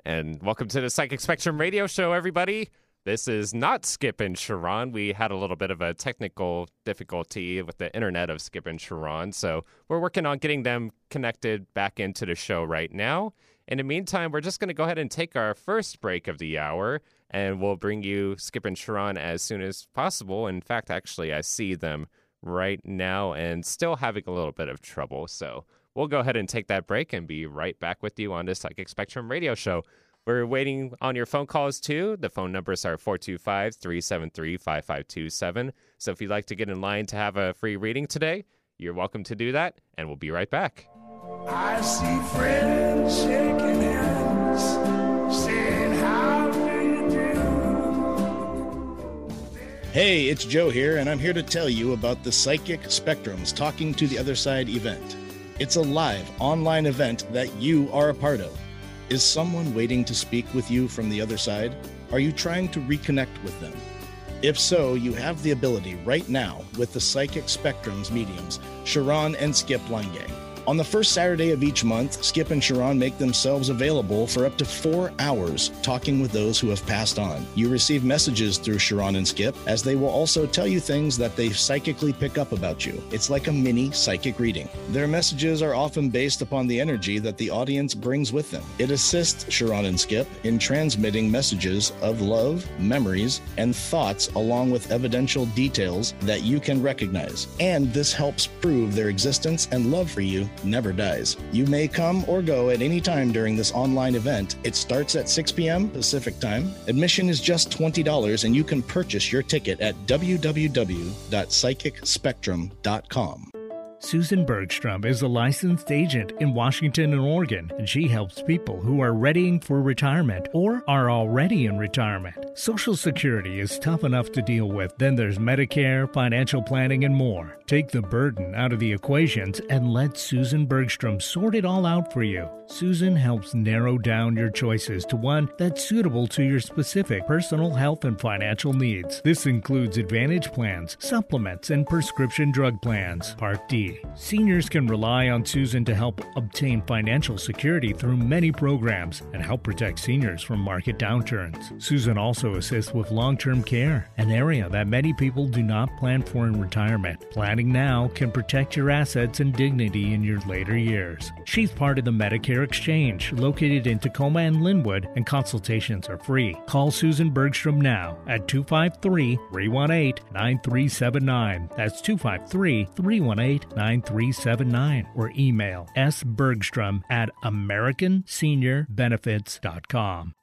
And welcome to the Psychic Spectrum radio show, everybody. This is not Skip and Sharon. We had a little bit of a technical difficulty with the internet of Skip and Sharon, so we're working on getting them connected back into the show right now. In the meantime, we're just going to go ahead and take our first break of the hour, and we'll bring you Skip and Sharon as soon as possible. In fact, actually, I see them right now and still having a little bit of trouble, so we'll go ahead and take that break and be right back with you on the Psychic Spectrum radio show. We're waiting on your phone calls, too. The phone numbers are 425-373-5527. So if you'd like to get in line to have a free reading today, you're welcome to do that, and we'll be right back. I see friends shaking hands, saying, how do you do? Hey, it's Joe here, and I'm here to tell you about the Psychic Spectrum's Talking to the Other Side event. It's a live online event that you are a part of. Is someone waiting to speak with you from the other side? Are you trying to reconnect with them? If so, you have the ability right now with the Psychic Spectrum's mediums, Sharon and Skip Lange. On the first Saturday of each month, Skip and Sharon make themselves available for up to 4 hours talking with those who have passed on. You receive messages through Sharon and Skip, as they will also tell you things that they psychically pick up about you. It's like a mini psychic reading. Their messages are often based upon the energy that the audience brings with them. It assists Sharon and Skip in transmitting messages of love, memories, and thoughts, along with evidential details that you can recognize. And this helps prove their existence and love for you never dies. You may come or go at any time during this online event. It starts at 6 p.m. Pacific time. Admission is just $20, and you can purchase your ticket at www.psychicspectrum.com. Susan Bergstrom is a licensed agent in Washington and Oregon, and she helps people who are readying for retirement or are already in retirement. Social Security is tough enough to deal with. Then there's Medicare, financial planning, and more. Take the burden out of the equations and let Susan Bergstrom sort it all out for you. Susan helps narrow down your choices to one that's suitable to your specific personal health and financial needs. This includes Advantage plans, supplements, and prescription drug plans. Part D. Seniors can rely on Susan to help obtain financial security through many programs and help protect seniors from market downturns. Susan also assists with long-term care, an area that many people do not plan for in retirement. Planning now can protect your assets and dignity in your later years. She's part of the Medicare Exchange, located in Tacoma and Linwood, and consultations are free. Call Susan Bergstrom now at 253-318-9379. That's 253-318-9379, or email sbergstrom@americanseniorbenefits.com.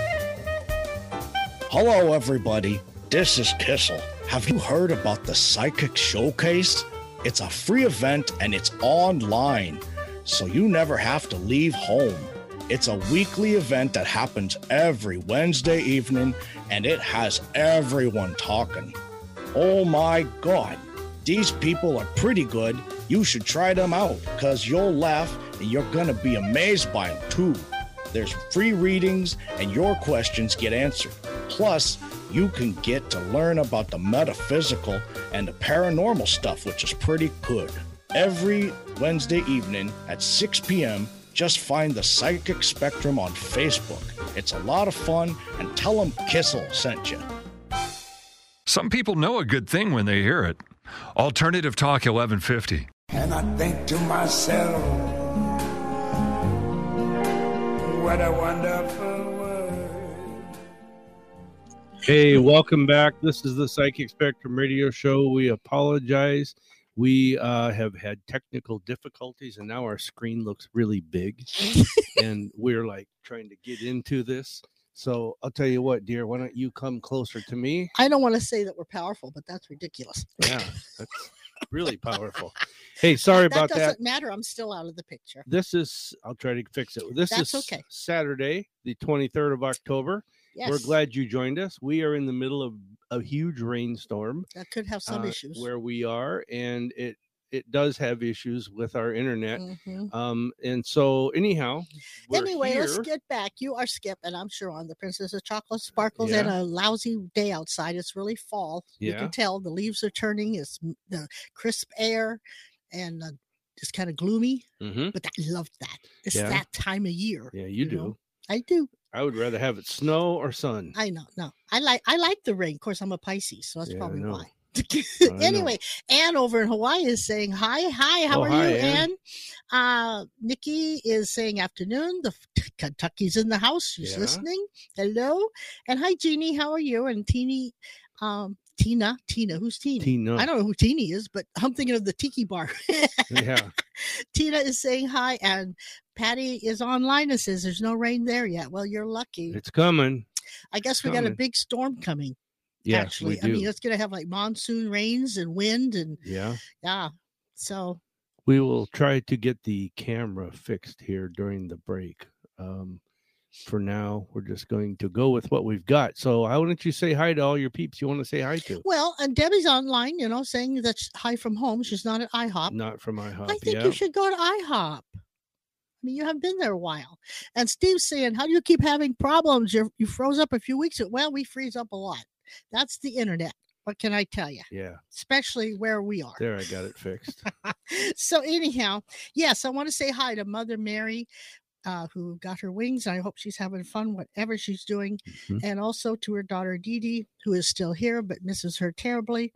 Hello, everybody. This is Kissel. Have you heard about the Psychic Showcase? It's a free event and it's online, so you never have to leave home. It's a weekly event that happens every Wednesday evening, and it has everyone talking. Oh my God, these people are pretty good. You should try them out, because you'll laugh and you're going to be amazed by them too. There's free readings and your questions get answered. Plus, you can get to learn about the metaphysical and the paranormal stuff, which is pretty good. Every Wednesday evening at 6 p.m., just find the Psychic Spectrum on Facebook. It's a lot of fun, and tell them Kissel sent you. Some people know a good thing when they hear it. Alternative Talk 1150. And I think to myself, what a wonderful world. Hey, welcome back. This is the Psychic Spectrum radio show. We apologize. We have had technical difficulties, and now our screen looks really big, and we're like trying to get into this. So I'll tell you what, dear, why don't you come closer to me? I don't want to say that we're powerful, but that's ridiculous. Yeah, that's really powerful. Hey, sorry about that. That doesn't matter. I'm still out of the picture. This is, I'll try to fix it. This That's is okay. Saturday, the 23rd of October. Yes. We're glad you joined us. We are in the middle of a huge rainstorm. That could have some issues. Where we are, and it does have issues with our internet. Mm-hmm. And so anyhow, anyway, here. Let's get back. You are Skip, and I'm Sharon, the Princess of Chocolate Sparkles, and a lousy day outside. It's really fall. You can tell the leaves are turning. It's the crisp air, and it's kind of gloomy. Mm-hmm. But I love that. It's that time of year. Yeah, you do. Know? I do. I would rather have it snow or sun. I know. No, I like the rain. Of course, I'm a Pisces, so that's probably why. Anyway, Anne over in Hawaii is saying hi. How are you, Anne? Nikki is saying afternoon. The Kentucky's in the house. She's listening. Hello. And hi, Jeannie. How are you? And Tina. Who's Tina? Tina. I don't know who Tina is, but I'm thinking of the Tiki Bar. Yeah. Tina is saying hi, and Patty is online and says there's no rain there yet. Well, you're lucky. It's coming. I guess we got a big storm coming. Yes, actually, we do. I mean, it's going to have like monsoon rains and wind and yeah. So we will try to get the camera fixed here during the break. For now, we're just going to go with what we've got. So why don't you say hi to all your peeps you want to say hi to? Well, and Debbie's online, saying that's hi from home. She's not at IHOP. Not from IHOP. I think you should go to IHOP. I mean, you haven't been there a while. And Steve's saying, how do you keep having problems? You froze up a few weeks ago. Well, we freeze up a lot. That's the internet. What can I tell you? Yeah. Especially where we are. There, I got it fixed. So anyhow, yes, I want to say hi to Mother Mary, who got her wings. I hope she's having fun, whatever she's doing. Mm-hmm. And also to her daughter, Dee Dee, who is still here, but misses her terribly.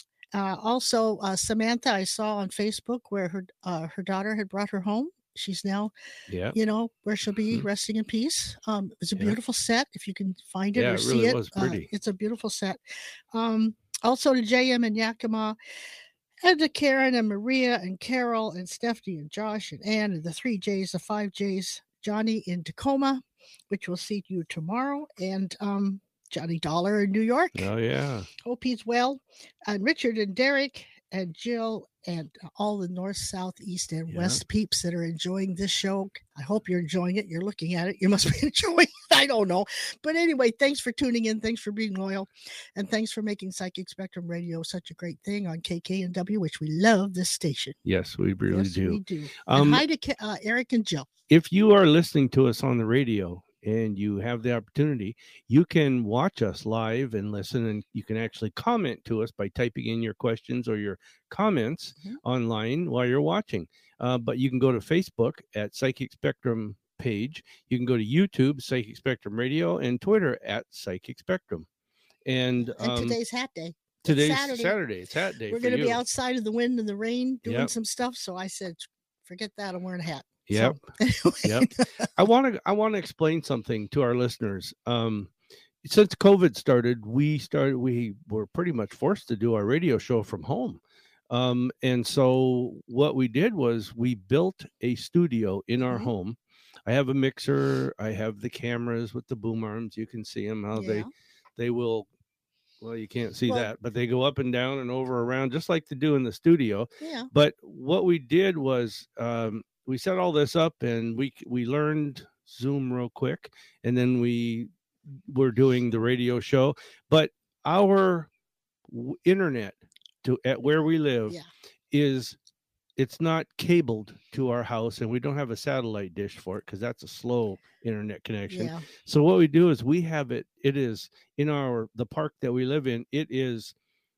Also, Samantha, I saw on Facebook where her daughter had brought her home. She's now, where she'll be resting in peace. It's a beautiful set. If you can find it or see really it, was pretty. It's a beautiful set. Also to JM and Yakima, and to Karen and Maria and Carol and Stephanie and Josh and Ann and the 3 J's, the 5 J's, Johnny in Tacoma, which will see you tomorrow, and Johnny Dollar in New York. Oh, yeah. Hope he's well. And Richard and Derek and Jill and all the north, south, east, and west peeps that are enjoying this show. I hope you're enjoying it. You're looking at it. You must be enjoying it. I don't know. But anyway, thanks for tuning in. Thanks for being loyal. And thanks for making Psychic Spectrum Radio such a great thing on KKNW, which we love this station. Yes, we really do. We do. And hi to Eric and Jill. If you are listening to us on the radio, and you have the opportunity, you can watch us live and listen, and you can actually comment to us by typing in your questions or your comments online while you're watching. But you can go to Facebook at Psychic Spectrum page. You can go to YouTube, Psychic Spectrum Radio, and Twitter at Psychic Spectrum. And today's Hat Day. Today's Saturday. It's Hat Day. We're going to be outside in the wind and the rain doing some stuff. So I said, forget that. I'm wearing a hat. Yep. So, anyway. Yep. I want to explain something to our listeners. Since COVID started, we were pretty much forced to do our radio show from home. And so what we did was we built a studio in our home. I have a mixer. I have the cameras with the boom arms. You can see them, how they will. Well, you can't see that, but they go up and down and over around just like they do in the studio. Yeah. But what we did was, we set all this up, and we learned Zoom real quick, and then we were doing the radio show. But our internet at where we live it's not cabled to our house, and we don't have a satellite dish for it because that's a slow internet connection. Yeah. So what we do is we have it. It is in the park that we live in. It is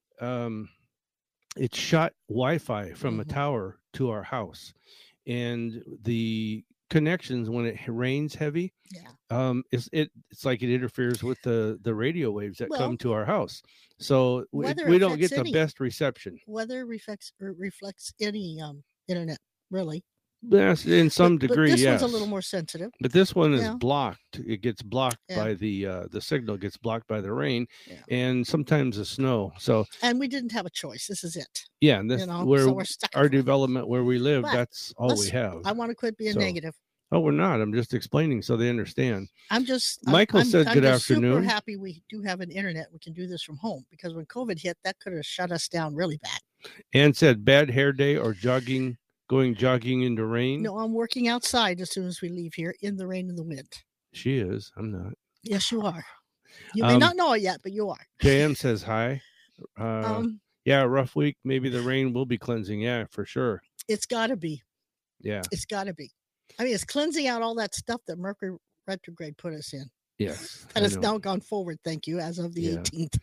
it's shot Wi-Fi from a tower to our house. And the connections, when it rains heavy, it's like it interferes with the radio waves that come to our house. So we don't get the best reception. Weather reflects any internet, really. Yes, in some degree, but this one's a little more sensitive. But this one is blocked. It gets blocked by the signal gets blocked by the rain and sometimes the snow. So and we didn't have a choice. This is it. Yeah, and this so we're stuck our development where we live. That's all we have. I want to quit being negative. Oh, we're not. I'm just explaining so they understand. Michael said good afternoon. Super happy we do have an internet. We can do this from home because when COVID hit, that could have shut us down really bad. Ann said bad hair day or going jogging in the rain. No, I'm working outside as soon as we leave here in the rain and the wind. She is. I'm not. Yes, you are. You may not know it yet, but you are. JM says hi. Rough week. Maybe the rain will be cleansing. Yeah, for sure. It's got to be. Yeah. It's got to be. I mean, it's cleansing out all that stuff that Mercury retrograde put us in. Yes. And it's now gone forward, thank you, as of the 18th.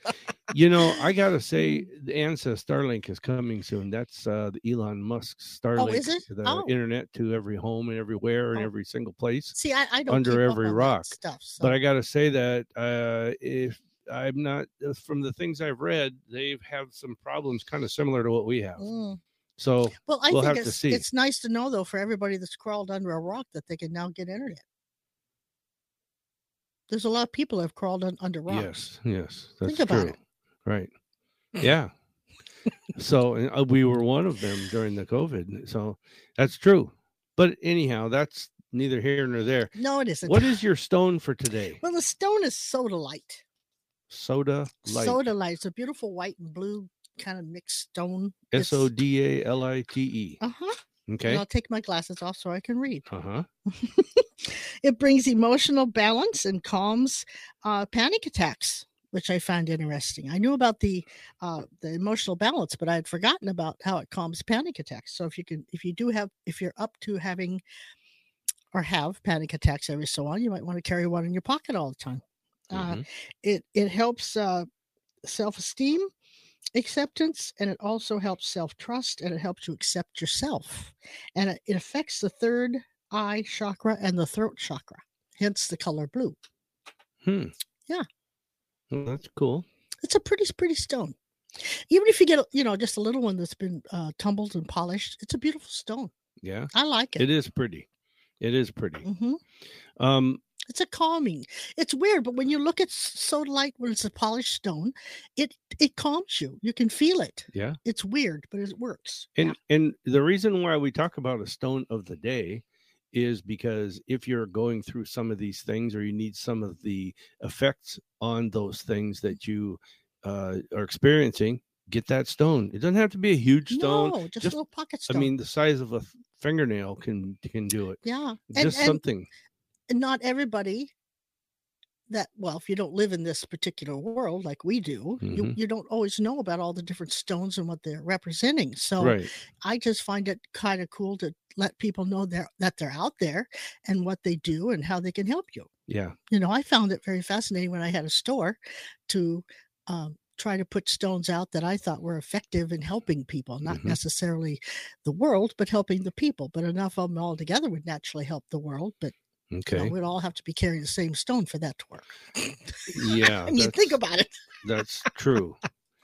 I gotta say, the ANSYS Starlink is coming soon. That's the Elon Musk's Starlink. is it? The internet to every home and everywhere and every single place. See, I don't under keep every up on rock. that stuff. So. But I gotta say that if I'm not, from the things I've read, they have some problems kind of similar to what we have. So I we'll think have to see. It's nice to know, though, for everybody that's crawled under a rock, that they can now get internet. There's a lot of people that have crawled under rocks. Yes, that's Think about true. it. Right. Yeah. So we were one of them during the COVID. So that's true. But anyhow, that's neither here nor there. No, it isn't. What is your stone for today? Well, the stone is Sodalite. Sodalite. Sodalite. It's a beautiful white and blue kind of mixed stone. Sodalite. Okay. And I'll take my glasses off so I can read. It brings emotional balance and calms panic attacks, which I found interesting. I knew about the emotional balance, but I had forgotten about how it calms panic attacks. So if you're up to having or have panic attacks every so on, you might want to carry one in your pocket all the time. It helps self-esteem, acceptance, and it also helps self-trust, and it helps you accept yourself. And it affects the third eye chakra and the throat chakra, hence the color blue. Yeah. Well, that's cool. It's a pretty stone. Even if you get, just a little one that's been tumbled and polished, it's a beautiful stone. Yeah. I like it. It is pretty. It's a calming. It's weird, but when you look at sodalite, when it's a polished stone, it calms you. You can feel it. Yeah. It's weird, but it works. And the reason why we talk about a stone of the day is because if you're going through some of these things, or you need some of the effects on those things that you are experiencing, get that stone. It doesn't have to be a huge stone. No, just a little pocket stone. I mean, the size of a fingernail can do it. Yeah. Just something. And not everybody if you don't live in this particular world like we do, you don't always know about all the different stones and what they're representing. So I just find it kind of cool to let people know that they're out there and what they do and how they can help you. Yeah. I found it very fascinating when I had a store to try to put stones out that I thought were effective in helping people, not necessarily the world, but helping the people. But enough of them all together would naturally help the world. But we'd all have to be carrying the same stone for that to work. Yeah. I mean, think about it. That's true.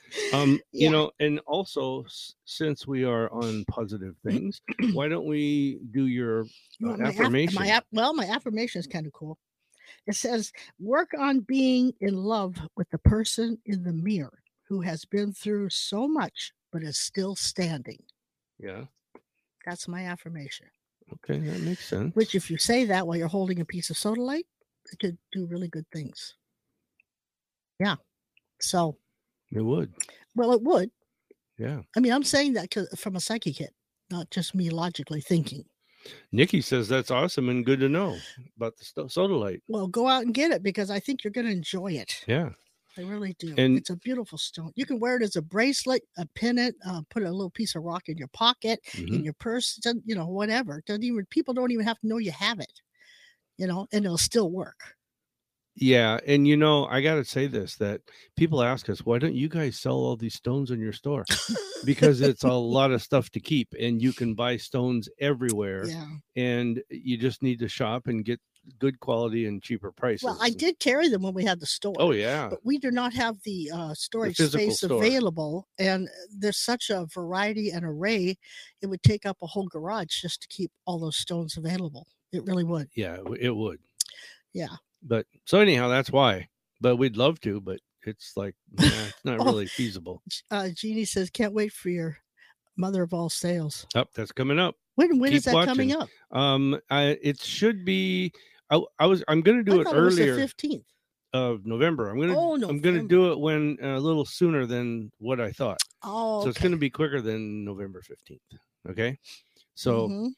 And also, since we are on positive things, why don't we do your affirmation? My affirmation is kind of cool. It says, work on being in love with the person in the mirror who has been through so much, but is still standing. Yeah. That's my affirmation. Okay, that makes sense. Which, if you say that while you're holding a piece of sodalite, it could do really good things. Yeah. So. It would. Well, it would. Yeah. I mean, I'm saying that from a psychic hit, not just me logically thinking. Nikki says that's awesome and good to know about the sodalite. Well, go out and get it because I think you're going to enjoy it. Yeah. I really do. And it's a beautiful stone. You can wear it as a bracelet, a pendant, put a little piece of rock in your pocket, in your purse, whatever. People don't even have to know you have it, and it'll still work. Yeah. And, I got to say this, that people ask us, why don't you guys sell all these stones in your store? Because it's a lot of stuff to keep and you can buy stones everywhere. Yeah. And you just need to shop and get good quality and cheaper prices. Well, I did carry them when we had the store. Oh, yeah. But we do not have the storage space available. And there's such a variety and array. It would take up a whole garage just to keep all those stones available. It really would. Yeah, it would. Yeah. But so anyhow, that's why. But we'd love to, but it's like, it's not really feasible. Jeannie says, can't wait for your Mother of All Sales. That's coming up. When is that coming up? It should be. I'm going to do it earlier. It was the 15th of November. I'm going to do it when a little sooner than what I thought. Oh, so it's going to be quicker than November 15th. Okay. So,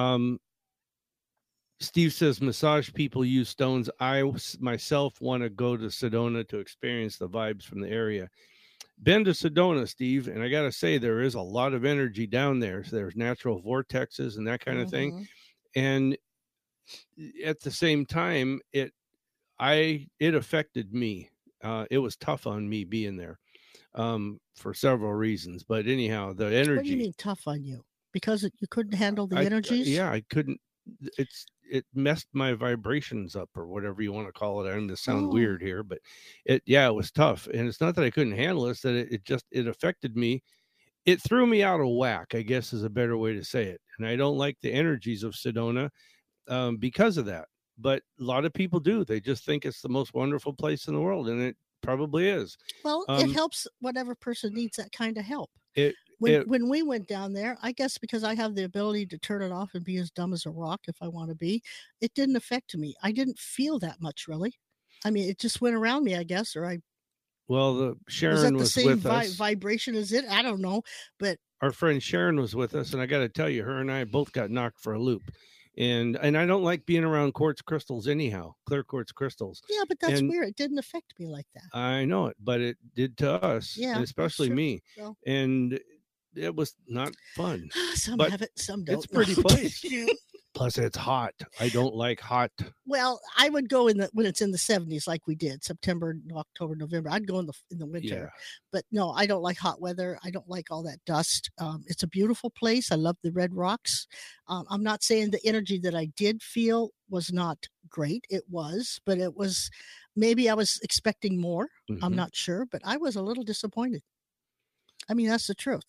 Steve says massage people use stones. I myself want to go to Sedona to experience the vibes from the area. Been to Sedona, Steve, and I got to say there is a lot of energy down there. So there's natural vortexes and that kind of thing. And at the same time, it affected me. It was tough on me being there. for several reasons. But anyhow, the energy. What do you mean tough on you? Because you couldn't handle the energies? Yeah, I couldn't. It messed my vibrations up, or whatever you want to call it. I'm going to sound weird here, but it was tough. And it's not that I couldn't handle it, it's that it affected me. It threw me out of whack, I guess is a better way to say it. And I don't like the energies of Sedona because of that. But a lot of people do. They just think it's the most wonderful place in the world, and it probably is. Well, it helps whatever person needs that kind of help. When we went down there, I guess because I have the ability to turn it off and be as dumb as a rock if I want to be, it didn't affect me. I didn't feel that much, really. I mean, it just went around me, I guess, Sharon was with us. Vibration as it? I don't know, but our friend Sharon was with us, and I got to tell you, her and I both got knocked for a loop. And I don't like being around quartz crystals anyhow, clear quartz crystals. Yeah, but that's weird. It didn't affect me like that. I know it, but it did to us, and especially me. Well, and it was not fun. Some have it, some don't. It's a pretty place. Plus, it's hot. I don't like hot. Well, I would go when it's in the 70s, like we did September, October, November. I'd go in the winter. Yeah. But no, I don't like hot weather. I don't like all that dust. It's a beautiful place. I love the red rocks. I'm not saying the energy that I did feel was not great. It was, but it was, maybe I was expecting more. Mm-hmm. I'm not sure, but I was a little disappointed. I mean, that's the truth.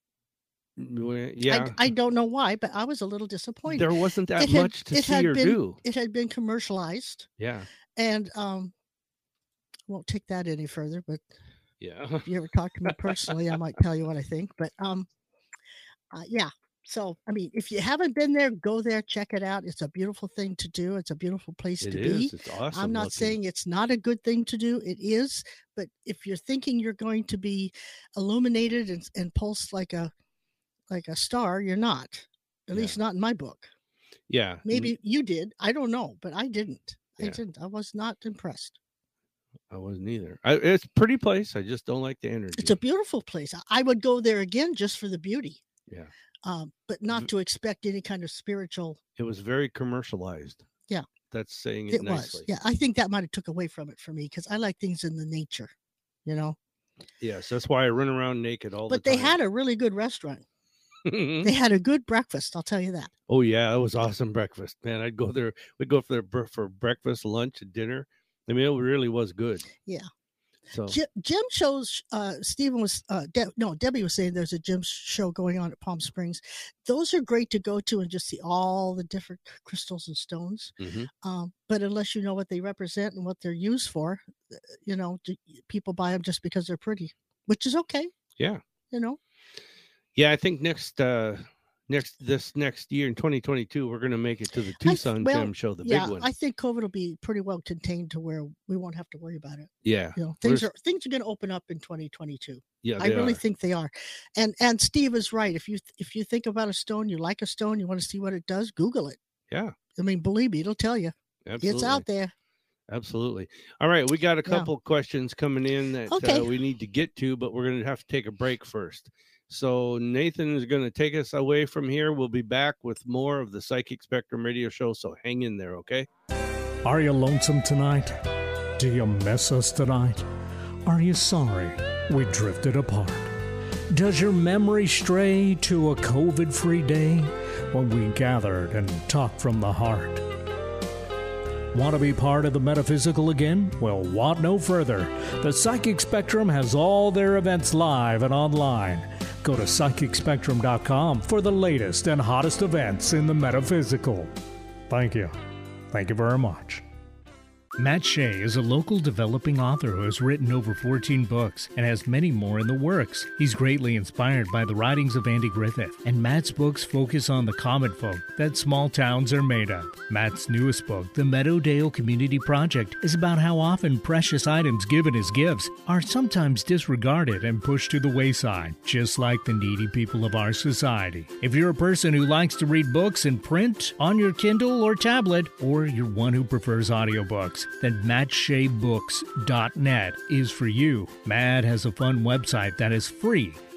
Yeah, I don't know why, but I was a little disappointed. There wasn't that much to see or do. It had been commercialized. Yeah, and I won't take that any further. But yeah, if you ever talk to me personally, I might tell you what I think. But yeah. So I mean, if you haven't been there, go there, check it out. It's a beautiful thing to do. It's a beautiful place to be. It's awesome. I'm not saying it's not a good thing to do. It is, but if you're thinking you're going to be illuminated and pulse like a star, you're not. At least not in my book. Yeah. Maybe you did. I don't know, but I didn't. Yeah. I was not impressed. I wasn't either. It's a pretty place. I just don't like the energy. It's a beautiful place. I would go there again just for the beauty. Yeah. But not to expect any kind of spiritual. It was very commercialized. Yeah. That's saying it nicely. Was. Yeah. I think that might have took away from it for me because I like things in the nature, you know? Yes. That's why I run around naked all the time. But they had a really good restaurant. They had a good breakfast, I'll tell you that. Oh yeah, it was awesome breakfast, man. I'd go there. We'd go there for breakfast, lunch, and dinner. I mean, it really was good. Yeah. So Jim shows. Stephen was Debbie was saying there's a Jim show going on at Palm Springs. Those are great to go to and just see all the different crystals and stones. Mm-hmm. But unless you know what they represent and what they're used for, people buy them just because they're pretty, which is okay. Yeah. Yeah, I think next year in 2022, we're going to make it to the Tucson Gem Show, the big one. I think COVID will be pretty well contained to where we won't have to worry about it. Yeah, things are going to open up in 2022. Yeah, I really think they are. And Steve is right. If you think about a stone, you like a stone, you want to see what it does, Google it. Yeah, I mean, believe me, it'll tell you. Absolutely. It's out there. Absolutely. All right, we got a couple questions coming in that we need to get to, but we're going to have to take a break first. So Nathan is going to take us away from here. We'll be back with more of the Psychic Spectrum Radio Show, so hang in there, okay? Are you lonesome tonight? Do you miss us tonight? Are you sorry we drifted apart? Does your memory stray to a COVID-free day when we gathered and talked from the heart? Want to be part of the metaphysical again? Well, want no further. The Psychic Spectrum has all their events live and online. Go to PsychicSpectrum.com for the latest and hottest events in the metaphysical. Thank you. Thank you very much. Matt Shea is a local developing author who has written over 14 books and has many more in the works. He's greatly inspired by the writings of Andy Griffith, and Matt's books focus on the common folk that small towns are made of. Matt's newest book, The Meadowdale Community Project, is about how often precious items given as gifts are sometimes disregarded and pushed to the wayside, just like the needy people of our society. If you're a person who likes to read books in print, on your Kindle or tablet, or you're one who prefers audiobooks, then MattSheaBooks.net is for you. Matt has a fun website that is free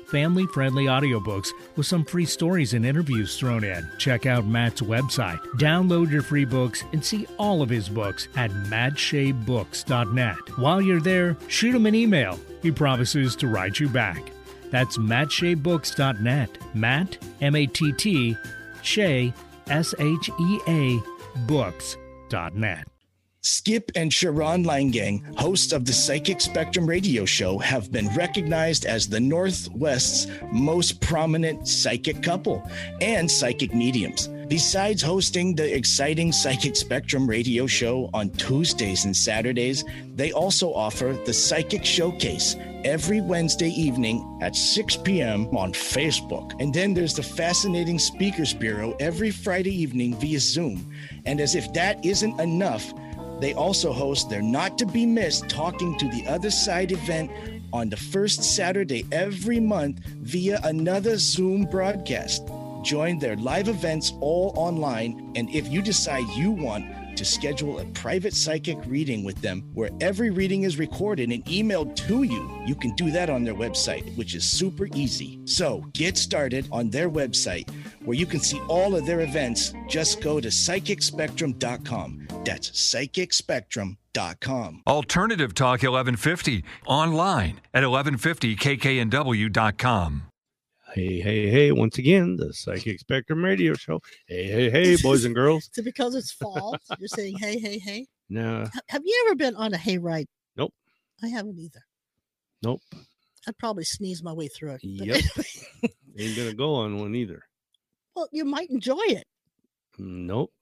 family-friendly audiobooks with some free stories and interviews thrown in. Check out Matt's website. Download your free books and see all of his books at mattshaybooks.net. While you're there, shoot him an email. He promises to write you back. That's mattshaybooks.net. Matt, M-A-T-T, Shea, S-H-E-A, books.net. Skip and Sharon Langang, hosts of the Psychic Spectrum radio show, have been recognized as the Northwest's most prominent psychic couple and psychic mediums. Besides hosting the exciting Psychic Spectrum radio show on Tuesdays and Saturdays, they also offer the Psychic Showcase every Wednesday evening at 6 p.m. on Facebook. And then there's the Fascinating Speakers Bureau every Friday evening via Zoom. And as if that isn't enough, they also host their not-to-be-missed Talking to the Other Side event on the first Saturday every month via another Zoom broadcast. Join their live events all online, and if you decide you want to schedule a private psychic reading with them where every reading is recorded and emailed to you, you can do that on their website, which is super easy. So get started on their website where you can see all of their events. Just go to psychicspectrum.com. That's psychicspectrum.com. Alternative Talk 1150 online at 1150kknw.com. Hey, once again, the Psychic Spectrum radio show. Hey, boys and girls. Is it because it's fall? You're saying hey? No. Have you ever been on a hayride? Nope. I haven't either. Nope. I'd probably sneeze my way through it. Yep. Ain't going to go on one either. Well, you might enjoy it. Nope.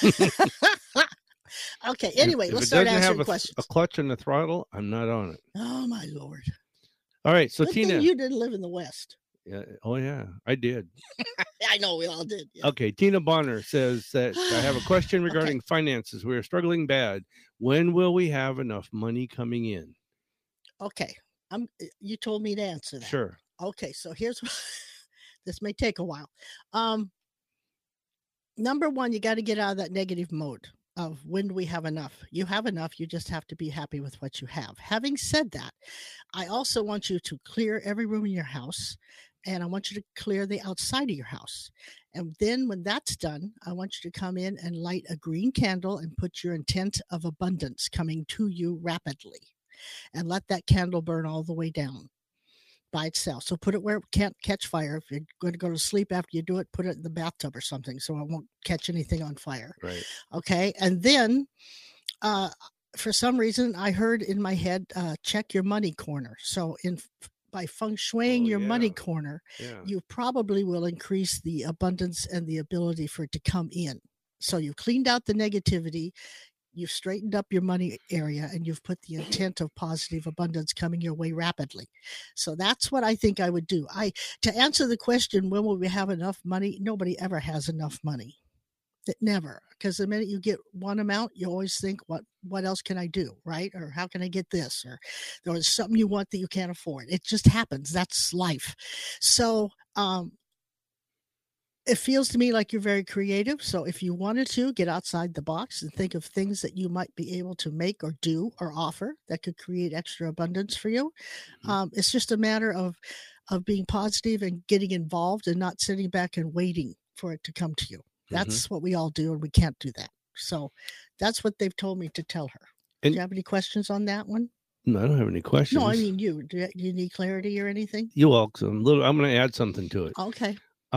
Okay, anyway, let's start answering questions. A clutch and a throttle, I'm not on it. Oh, my Lord. All right, so Good Tina. thing you didn't live in the West. Yeah. Oh, yeah, I did. I know we all did. Yeah. Okay, Tina Bonner says that I have a question regarding finances. We're struggling bad. When will we have enough money coming in? Okay, you told me to answer that. Sure. Okay, so here's this may take a while. Number one, you got to get out of that negative mode of when do we have enough. You have enough. You just have to be happy with what you have. Having said that, I also want you to clear every room in your house, and I want you to clear the outside of your house. And then when that's done, I want you to come in and light a green candle and put your intent of abundance coming to you rapidly, and let that candle burn all the way down by itself. So put it where it can't catch fire. If you're going to go to sleep after you do it, put it in the bathtub or something so it won't catch anything on fire. Right. Okay. And then for some reason I heard in my head, check your money corner. So by feng shuiing your money corner, you probably will increase the abundance and the ability for it to come in. So you've cleaned out the negativity, you've straightened up your money area, and you've put the intent of positive abundance coming your way rapidly. So that's what I think I would do. To answer the question, when will we have enough money? Nobody ever has enough money. Never. Because the minute you get one amount, you always think, what else can I do? Right? Or how can I get this? Or there's something you want that you can't afford. It just happens. That's life. So, it feels to me like you're very creative. So if you wanted to get outside the box and think of things that you might be able to make or do or offer that could create extra abundance for you, it's just a matter of being positive and getting involved and not sitting back and waiting for it to come to you. That's what we all do, and we can't do that. So that's what they've told me to tell her. Do you have any questions on that one? No, I don't have any questions. No, I mean you. Do you need clarity or anything? You're welcome. I'm going to add something to it. Okay.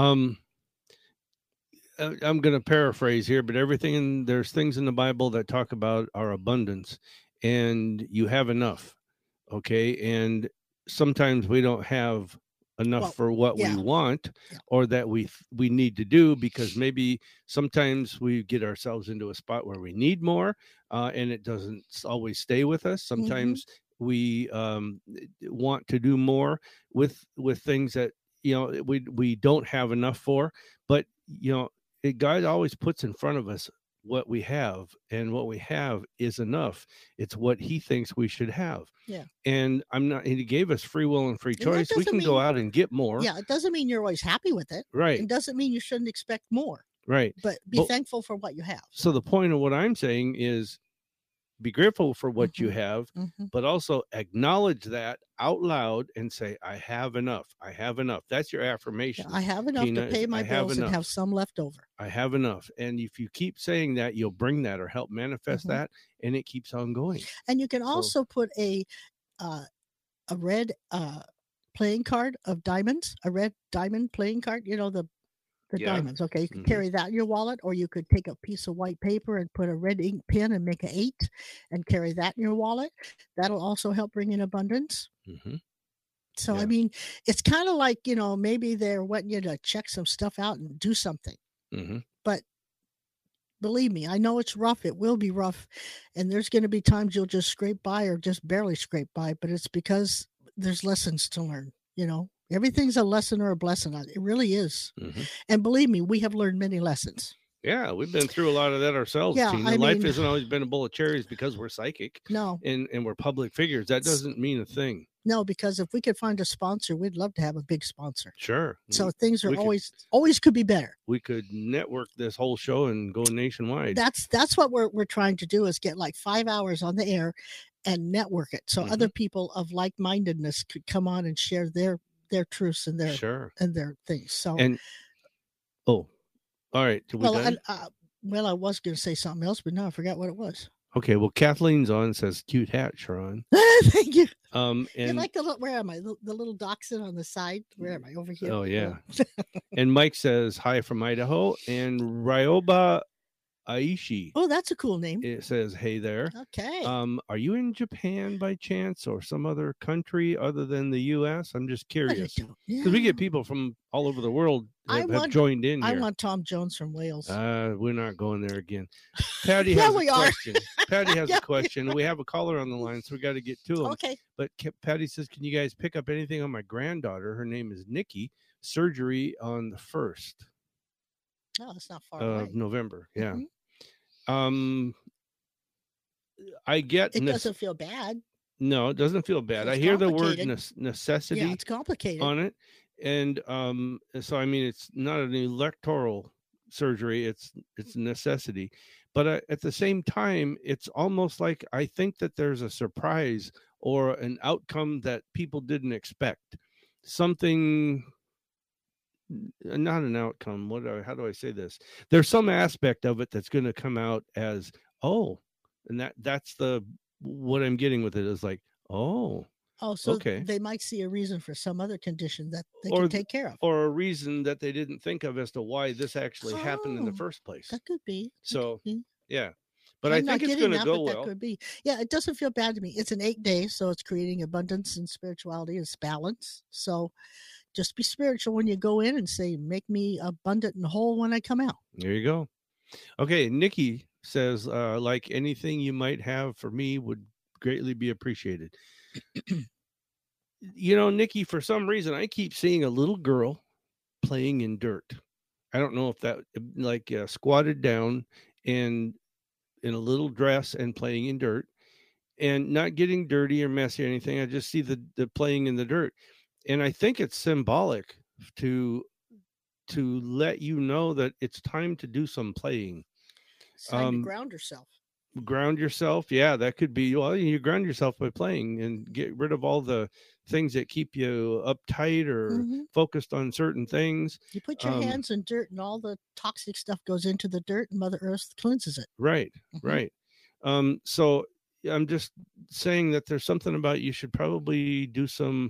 I'm going to paraphrase here, but there's things in the Bible that talk about our abundance, and you have enough. Okay. And sometimes we don't have enough for what we want or that we need to do, because maybe sometimes we get ourselves into a spot where we need more, and it doesn't always stay with us. Sometimes we want to do more with things that, we don't have enough for, but, God always puts in front of us what we have, and what we have is enough. It's what he thinks we should have. Yeah. And he gave us free will and free choice. We can go out and get more. Yeah. It doesn't mean you're always happy with it. Right. It doesn't mean you shouldn't expect more. Right. But be thankful for what you have. So the point of what I'm saying is be grateful for what you Mhm. have, Mhm. but also acknowledge that out loud and say, I have enough. I have enough. That's your affirmation. I have enough Tina, to is pay my I have bills and have enough. some left over. I have enough. And if you keep saying that, you'll bring that or help manifest Mhm. that, and it keeps on going. And you can So- also put a red playing card of diamonds, a red diamond playing card, you know, the Yeah. diamonds. Okay, you can Mhm. carry that in your wallet, or you could take a piece of white paper and put a red ink pen and make an 8 and carry that in your wallet. That'll also help bring in abundance. Mhm. So, I Yeah. mean, it's kind of like, you know, maybe they're wanting you to check some stuff out and do something. Mhm. But believe me, I know it's rough. It will be rough. And there's going to be times you'll just scrape by or just barely scrape by, but it's because there's lessons to learn. You know, everything's a lesson or a blessing. It really is. Mhm. And believe me, we have learned many lessons. Yeah, we've been through a lot of that ourselves, Yeah, Tina. I Life mean- hasn't always been a bowl of cherries because we're psychic No, and we're public figures. That doesn't mean a thing. no, because if we could find a sponsor, we'd love to have a big sponsor. Sure. So things are we could- always could be better. we could network this whole show and go nationwide. That's what we're trying to do, is get like 5 hours on the air and network it, so other people of like-mindedness could come on and share their truths and their Sure. and their things. So And all right. Did we well, done? I was going to say something else, but now I forgot what it was. Okay. Well, Kathleen's on, says cute hat, Sharon. Thank you. And You like the little, where am I? The little dachshund on the side. Where am I? Over here. oh yeah. And Mike says hi from Idaho, and Ryoba Aishi, Oh, that's a cool name. it says hey there. Okay. Are you in Japan by chance, or some other country other than the U.S.? I'm just curious because we get people from all over the world that have joined in I here. want Tom Jones from Wales. We're not going there again. Patty Yeah, has we a are. question. Patty has Yeah, a question. We have a caller on the line, so we got to get to him. Okay. But Patty says, can you guys pick up anything on my granddaughter? Her name is Nikki. Surgery on the 1st Oh, that's not far away. of November. Yeah. Mhm. I get It doesn't feel bad. no, it doesn't feel bad. It's I hear the word complicated. necessity Yeah, it's complicated. on it, and so I mean, it's not an electoral surgery; it's a necessity. But at the same time, it's almost like I think that there's a surprise or an outcome that people didn't expect. Something, not an outcome. How do I say this? There's some aspect of it that's going to come out as, oh, and that's what I'm getting with it is like, oh, Oh, so okay. they might see a reason for some other condition that they Or can th- take care of. or a reason that they didn't think of as to why this actually happened in the Oh, first place. That could be. That So, could be. yeah, but I'm I not think it's getting going to that, go but that well. could be. Yeah, it doesn't feel bad to me. It's an 8 day, so it's creating abundance and spirituality. It's balance. So just be spiritual when you go in and say, make me abundant and whole when I come out. There you go. Okay, Nikki says, like anything you might have for me would greatly be appreciated. You know, Nikki, for some reason, I keep seeing a little girl playing in dirt. I don't know if that like squatted down and in a little dress and playing in dirt and not getting dirty or messy or anything. I just see the playing in the dirt. And I think it's symbolic to let you know that it's time to do some playing. It's time to ground yourself. Ground yourself. Yeah, that could be, well, you ground yourself by playing and get rid of all the things that keep you uptight or Mhm. focused on certain things. You put your hands in dirt and all the toxic stuff goes into the dirt and Mother Earth cleanses it. Right. Mhm. Right. So I'm just saying that there's something about you should probably do some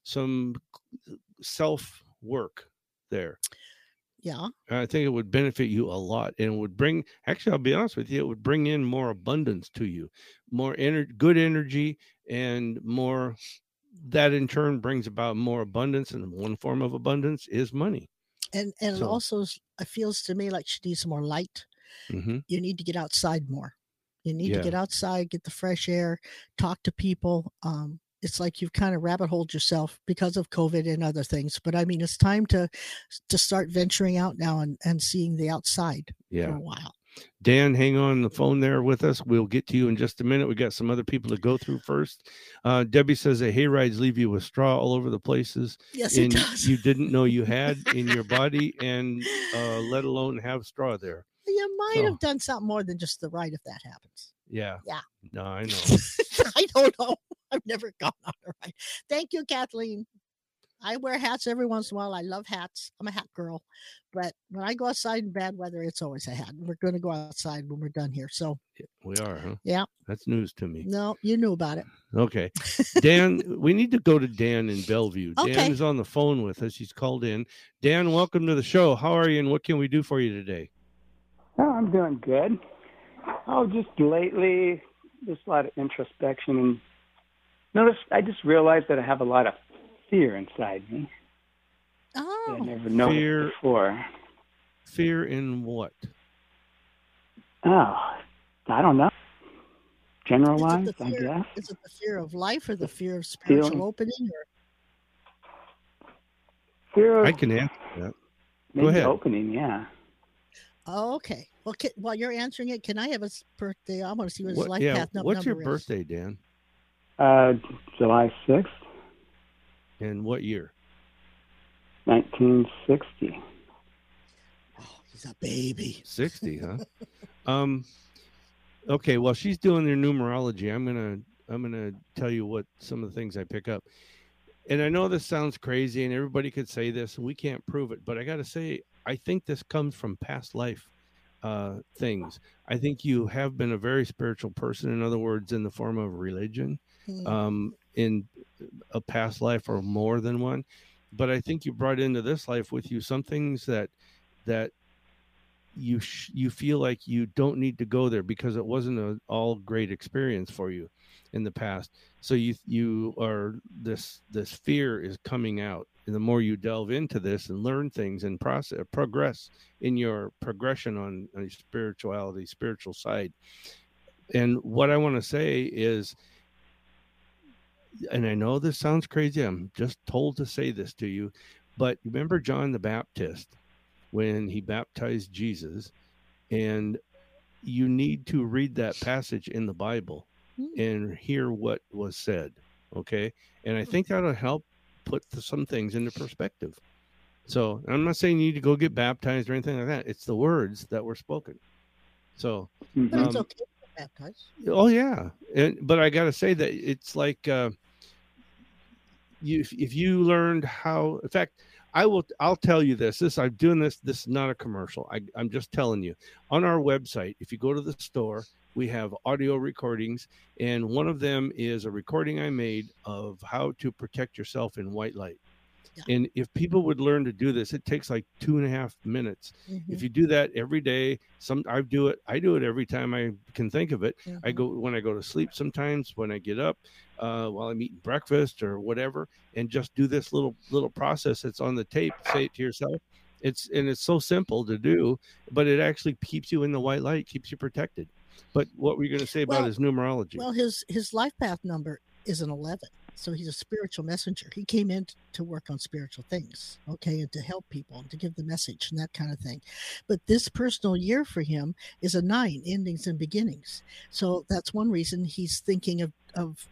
self work there. Yeah. I think it would benefit you a lot, and it would bring, actually, I'll be honest with you, it would bring in more abundance to you, more good energy, and more, that in turn brings about more abundance. And one form of abundance is money. And it So- also it feels to me like she needs more light. Mm-hmm. You need to get outside more. You need to Yeah. get outside, get the fresh air, talk to people. It's like you've kind of rabbit holed yourself because of COVID and other things. But I mean, it's time to start venturing out now and seeing the outside for Yeah. a while. Dan, hang on the phone there with us. We'll get to you in just a minute. We got some other people to go through first. Debbie says that hay rides leave you with straw all over the places. Yes, it and does. you didn't know you had in your body, and let alone have straw there. You might So- have done something more than just the ride if that happens. Yeah. Yeah. No, I know. I don't know. I've never gone on a ride. Thank you, Kathleen. I wear hats every once in a while. I love hats. I'm a hat girl. But when I go outside in bad weather, it's always a hat. We're going to go outside when we're done here. So we are, huh? Yeah. That's news to me. No, you knew about it. Okay. Dan, we need to go to Dan in Bellevue. Okay. Dan is on the phone with us. He's called in. Dan, welcome to the show. How are you and what can we do for you today? Oh, I'm doing good. Oh, just lately, just a lot of introspection. And I just realized that I have a lot of fear inside me. Oh. I never noticed before. Fear in what? Oh, I don't know. Generalized, I guess. Is it the fear of life or the fear of spiritual opening? Or? Fear of, I can answer that. Maybe Go ahead. Opening, yeah. Oh, okay. Well, while you're answering it, can I have his birthday? I want to see what his life path number is. What's your birthday, Dan? July 6th. And what year? 1960. Oh, he's a baby. 60, huh? Okay, while she's doing their numerology, I'm gonna tell you what some of the things I pick up. And I know this sounds crazy, and everybody could say this, and we can't prove it, but I got to say, I think this comes from past life things. I think you have been a very spiritual person. In other words, in the form of religion. In a past life or more than one, but I think you brought into this life with you some things that you feel like you don't need to go there because it wasn't an all great experience for you in the past. So you are this fear is coming out, and the more you delve into this and learn things and progress in your progression on a spiritual side. And what I want to say is, and I know this sounds crazy, I'm just told to say this to you, but remember John the Baptist when he baptized Jesus? And you need to read that passage in the Bible and hear what was said, okay? And I think that'll help put some things into perspective. So I'm not saying you need to go get baptized or anything like that. It's the words that were spoken. So, but it's okay to get baptized. Oh yeah, but I got to say that it's like if you learned how. In fact, I'll tell you this. I'm doing this. This is not a commercial. I'm just telling you. On our website, if you go to the store, we have audio recordings, and one of them is a recording I made of how to protect yourself in white light. Yeah. And if people would learn to do this, it takes like 2.5 minutes. Mm-hmm. If you do that every day, I do it every time I can think of it. Mm-hmm. When I go to sleep, sometimes when I get up, while I'm eating breakfast or whatever, and just do this little process that's on the tape. Say it to yourself. It's so simple to do, but it actually keeps you in the white light, keeps you protected. But what were you going to say about his numerology? Well, his life path number is an 11. So he's a spiritual messenger. He came in to work on spiritual things, okay, and to help people and to give the message and that kind of thing. But this personal year for him is a 9, endings and beginnings. So that's one reason he's thinking of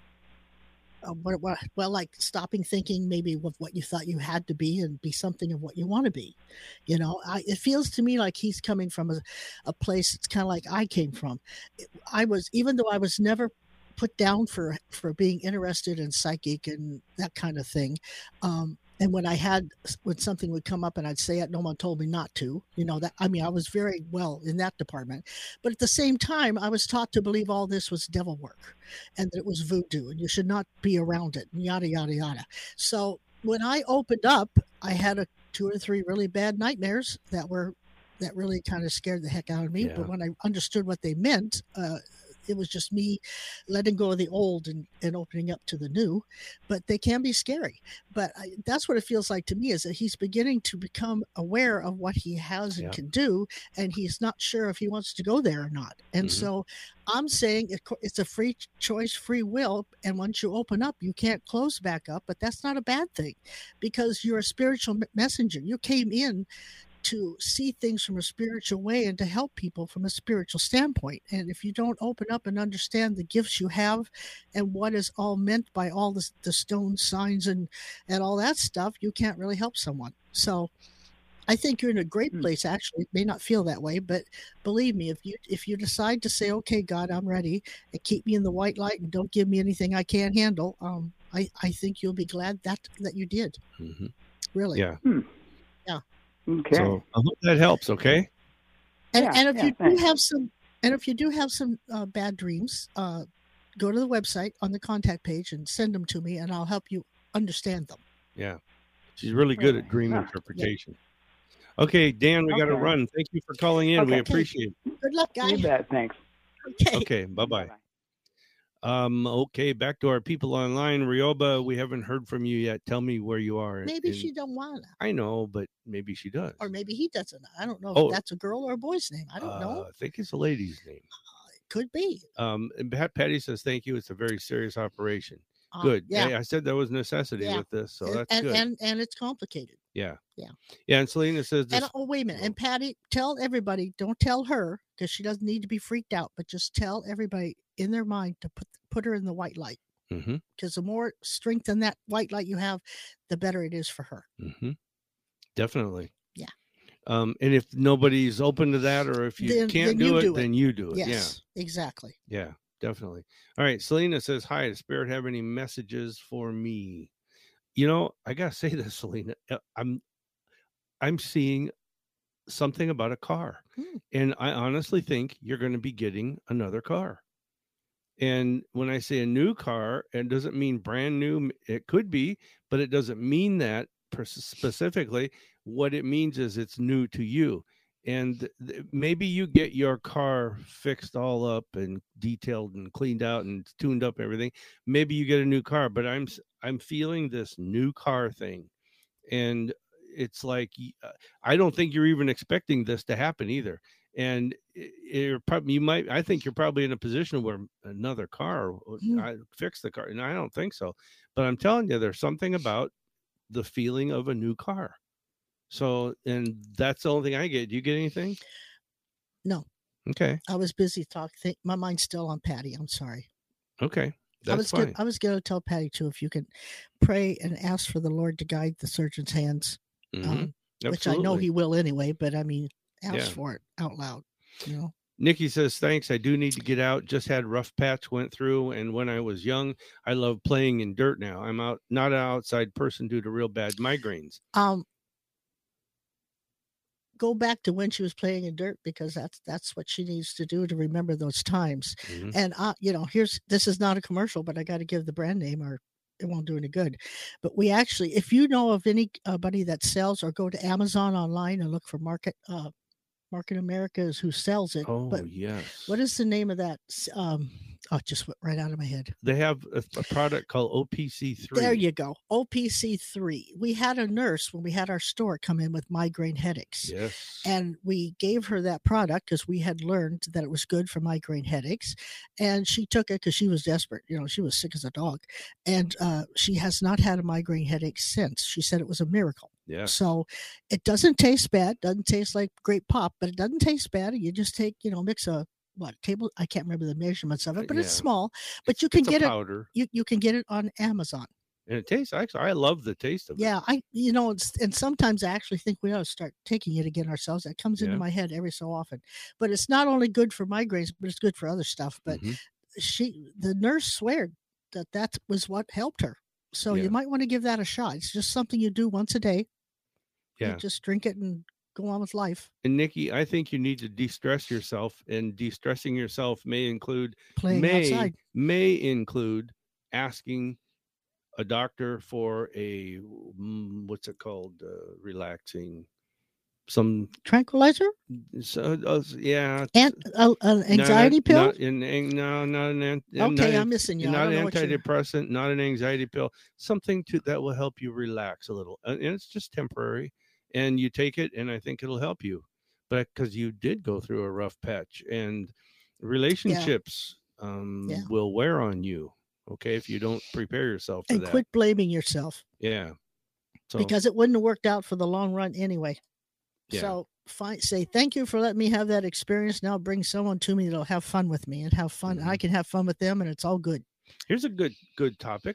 like stopping thinking maybe of what you thought you had to be and be something of what you want to be. You know, it feels to me like he's coming from a place that's kind of like I came from. Even though I was never put down for being interested in psychic and that kind of thing. And when something would come up and I'd say it, no one told me not to, I was very well in that department. But at the same time, I was taught to believe all this was devil work and that it was voodoo and you should not be around it and yada, yada, yada. So when I opened up, I had 2 or 3 really bad nightmares that really kind of scared the heck out of me. Yeah. But when I understood what they meant, it was just me letting go of the old and opening up to the new, but they can be scary. But that's what it feels like to me, is that he's beginning to become aware of what he has and can do, and he's not sure if he wants to go there or not. And so I'm saying it's a free choice, free will, and once you open up, you can't close back up, but that's not a bad thing because you're a spiritual messenger. You came in to see things from a spiritual way and to help people from a spiritual standpoint. And if you don't open up and understand the gifts you have and what is all meant by all the stone signs and all that stuff, you can't really help someone. So I think you're in a great place. Actually, it may not feel that way, but believe me, if you decide to say, "Okay, God, I'm ready," and keep me in the white light and don't give me anything I can't handle, I think you'll be glad that you did. Mm-hmm. Really. Yeah. Yeah. Okay. So I hope that helps. Okay. And if you do have some bad dreams, go to the website on the contact page and send them to me, and I'll help you understand them. Yeah. She's really good at dream interpretation. Yeah. Okay, Dan, we got to run. Thank you for calling in. We appreciate it. Good luck, guys. You bet. Thanks. Okay. Bye-bye. Okay, back to our people online. Ryoba, we haven't heard from you yet. Tell me where you are. Maybe she don't want to. I know, but maybe she does. Or maybe he doesn't. I don't know if that's a girl or a boy's name. I don't know. I think it's a lady's name. It could be. And Patty says, thank you. It's a very serious operation. Good. Yeah. Hey, I said there was necessity with this, so that's good. And it's complicated. Yeah. Yeah. Yeah. And Selena says, wait a minute. And Patty, tell everybody, don't tell her because she doesn't need to be freaked out, but just tell everybody in their mind to put her in the white light. Because the more strength in that white light you have, the better it is for her. Definitely. Yeah. And if nobody's open to that, or if you can't do it, then you do it. Yes, exactly. Yeah, definitely. All right. Selena says, hi, does Spirit have any messages for me? You know, I got to say this, Selena, I'm seeing something about a car, and I honestly think you're going to be getting another car. And when I say a new car, it doesn't mean brand new. It could be, but it doesn't mean that specifically. What it means is it's new to you. And maybe you get your car fixed all up and detailed and cleaned out and tuned up, everything. Maybe you get a new car, but I'm feeling this new car thing. And it's like, I don't think you're even expecting this to happen either. And I think you're probably in a position where another car, I fix the car. And I don't think so, but I'm telling you, there's something about the feeling of a new car. So, and that's the only thing I get. Do you get anything? No. Okay. I was busy talking. My mind's still on Patty. I'm sorry. Okay. That's fine. I was going to tell Patty too, if you can pray and ask for the Lord to guide the surgeon's hands, which I know he will anyway, but I mean, ask for it out loud, you know. Nikki says, thanks. I do need to get out. Just had rough patch, went through. And when I was young, I love playing in dirt now. I'm not an outside person due to real bad migraines. Go back to when she was playing in dirt, because that's what she needs to do to remember those times. And you know, this is not a commercial, but I got to give the brand name or it won't do any good. But we actually, if you know of anybody that sells, or go to Amazon online and look for Market America is who sells it. Oh, but yes. What is the name of that? It just went right out of my head. They have a product called OPC3. There you go. OPC3. We had a nurse when we had our store come in with migraine headaches. Yes. And we gave her that product because we had learned that it was good for migraine headaches. And she took it because she was desperate. You know, she was sick as a dog. And she has not had a migraine headache since. She said it was a miracle. Yeah. So it doesn't taste bad. Doesn't taste like grape pop, but it doesn't taste bad. You just take, mix a table. I can't remember the measurements of it, but it's small. But you can get powder. You can get it on Amazon. And it tastes I love the taste of it. Yeah, and sometimes I actually think we ought to start taking it again ourselves. That comes into my head every so often. But it's not only good for migraines, but it's good for other stuff. But the nurse sweared that was what helped her. So you might want to give that a shot. It's just something you do once a day. Yeah. You just drink it and go on with life. And Nikki, I think you need to de-stress yourself, and de-stressing yourself may include outside. May include asking a doctor for a what's it called? Relaxing, some tranquilizer. So yeah, and an anxiety pill. Not an. Okay, I'm missing you. Not an antidepressant, not an anxiety pill. Something that will help you relax a little, and it's just temporary. And you take it, and I think it'll help you. But because you did go through a rough patch, and relationships will wear on you. Okay, if you don't prepare yourself for that. And quit blaming yourself. Yeah. So, because it wouldn't have worked out for the long run anyway. Yeah. So say thank you for letting me have that experience. Now bring someone to me that'll have fun with me and have fun. I can have fun with them, and it's all good. Here's a good topic.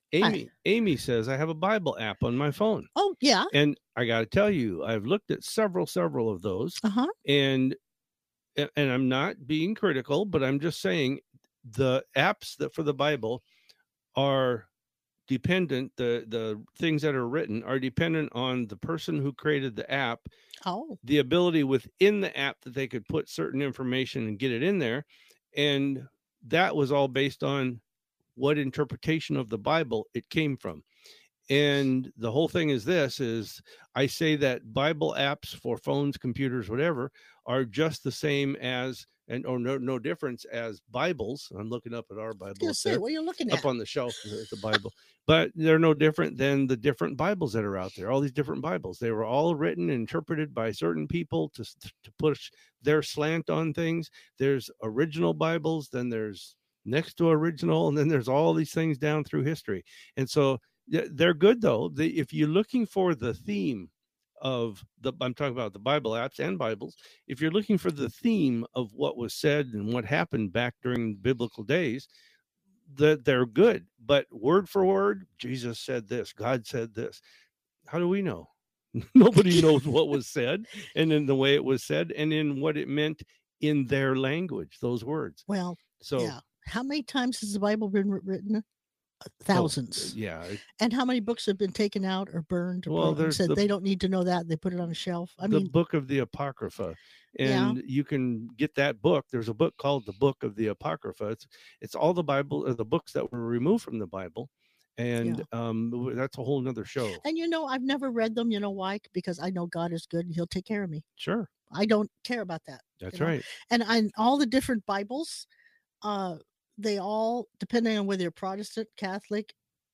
Amy says, I have a Bible app on my phone. Oh, yeah. And I got to tell you, I've looked at several of those. Uh-huh. And I'm not being critical, but I'm just saying the apps that for the Bible are dependent, the things that are written are dependent on the person who created the app. Oh. The ability within the app that they could put certain information and get it in there. And that was all based on what interpretation of the Bible it came from. And the whole thing is I say that Bible apps for phones, computers, whatever, are just the same as, or no difference as Bibles. I'm looking up at our Bible. Say, what are you looking at? Up on the shelf, the Bible. But they're no different than the different Bibles that are out there. All these different Bibles. They were all written and interpreted by certain people to push their slant on things. There's original Bibles, then there's next to original, and then there's all these things down through history. And so they're good, though. If you're looking for the theme of I'm talking about the Bible apps and Bibles, if you're looking for the theme of what was said and what happened back during biblical days, they're good. But word for word, Jesus said this, God said this. How do we know? Nobody knows what was said, and in the way it was said, and in what it meant in their language, those words. Well, so yeah. How many times has the Bible been written? Thousands. Oh, yeah. And how many books have been taken out or burned? Or said they don't need to know that. They put it on a shelf. I mean, the book of the Apocrypha. And you can get that book. There's a book called the Book of the Apocrypha. It's all the Bible, the books that were removed from the Bible. And that's a whole nother show. And I've never read them. You know why? Because I know God is good and he'll take care of me. Sure. I don't care about that. That's right. And all the different Bibles, they all, depending on whether you're Protestant, Catholic,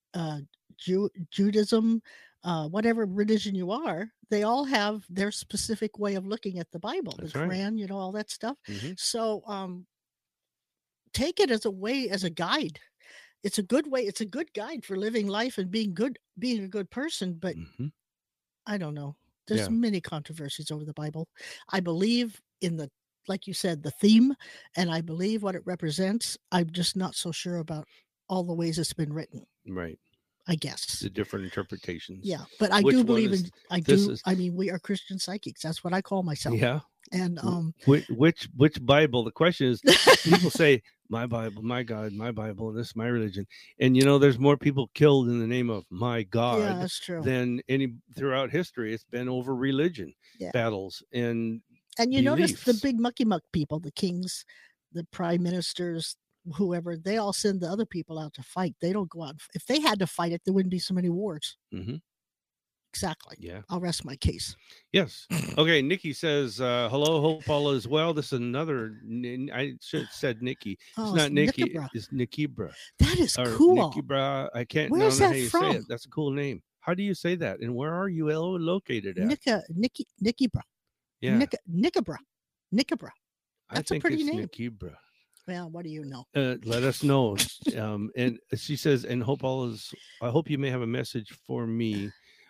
Judaism, whatever religion you are, they all have their specific way of looking at the Bible, the Quran, all that stuff. Mm-hmm. So take it as a guide. It's a good way. It's a good guide for living life and being a good person. But I don't know. There's many controversies over the Bible. I believe in like you said, the theme, and I believe what it represents. I'm just not so sure about all the ways it's been written. Right. I guess. The different interpretations. Yeah. But I do believe I mean, we are Christian psychics. That's what I call myself. Yeah. And which Bible? The question is, people say, my Bible, my God, my Bible, and this is my religion. And there's more people killed in the name of my God that's true. Than any throughout history. It's been over religion battles and you notice the big mucky muck people, the kings, the prime ministers, whoever, they all send the other people out to fight. They don't go out. If they had to fight it, there wouldn't be so many wars. Mm-hmm. Exactly. Yeah. I'll rest my case. Yes. Okay. Nikki says, hello, hope all is well. This is another, I should have said Nikki. It's not Nikki. Nikibra. It's Nikibra. That is cool. Nikibra. I can't know Where's how that you from? say it. That's a cool name. How do you say that? And where are you located at? Nikibra. Yeah. Nikibra. That's a pretty name. Nikibra. Well, what do you know? Let us know. And she says, and I hope you may have a message for me.